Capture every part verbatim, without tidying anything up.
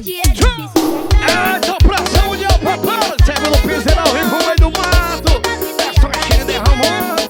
em dia é difícil. É, então pressão de papai, serve no piseiro ao vivo no meio do mato. É só encher derramando.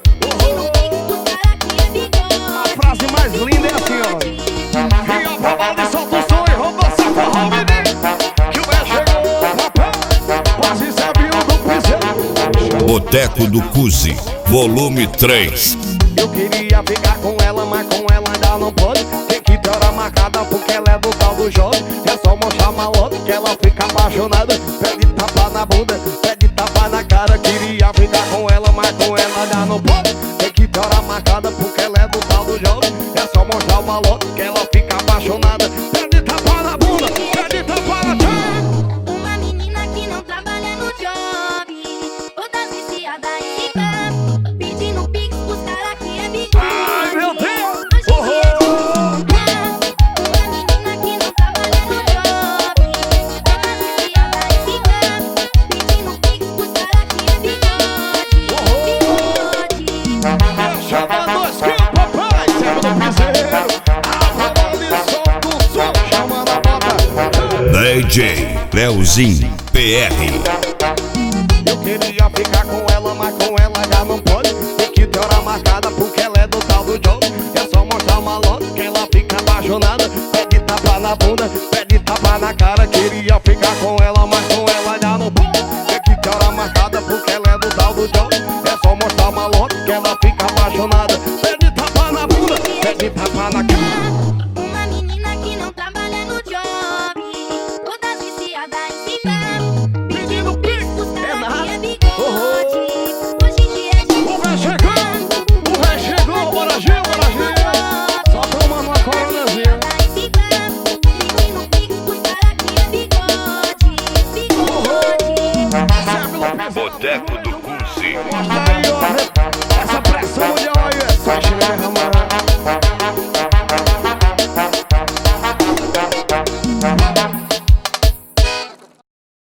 A frase mais linda é assim, ó. E a palavra solta o som e rouba essa forró, menino. Que o é chegou, papai. Quase serviu do piseiro. Boteco do Cuzi, volume três. Eu queria ficar com ela, mas com ela ainda não pode. Tem que ter hora marcada porque ela é do tal do jovem. É só mostrar malote que ela fica apaixonada. Pede tapa na bunda, pede tapa na cara. Queria ficar com ela, mas com ela ainda não pode. Tem que ter hora marcada porque ela é do tal do jovem. É só mostrar o malote que ela fica apaixonada. Pede tapa na bunda, pede tapa na cara. Uma menina que não trabalha no job, toda viciada em ficar pedindo pix pros caras que é bigode. Ai, meu Deus! Hoje em dia é uma menina que não trabalha no job, toda viciada em ficar pedindo pix pros caras que é bigode. Bigode. Chama nós que o papai serve no piseiro. A palavra solta o som, chama na bota. D J Leozinho P R. Eu queria ficar com ela, mas com ela já não pode. Tem que ter hora marcada porque ela é do tal do jogo. É só mostrar o malote que ela fica apaixonada. Pede tapa na bunda, pede tapa na cara. Queria ficar com ela, mas com ela já não pode. Tem que ter hora marcada porque ela é do tal do jogo. É só mostrar o malote que ela fica apaixonada. Pede tapa na bunda, pede tapa na cara. Uma menina que não trabalha no job, toda viciada em ficar Pedindo pix, pros é caras nada. que é bigode. Hoje em dia é O véi chegou, o véi chegou, bora Gil, bora Gil. Só tomando uma coronazinha. pedindo pix pros caras que é bigode. Bigode. Serve no piseiro. Boteco do Cuzi. Mostra aí, ó,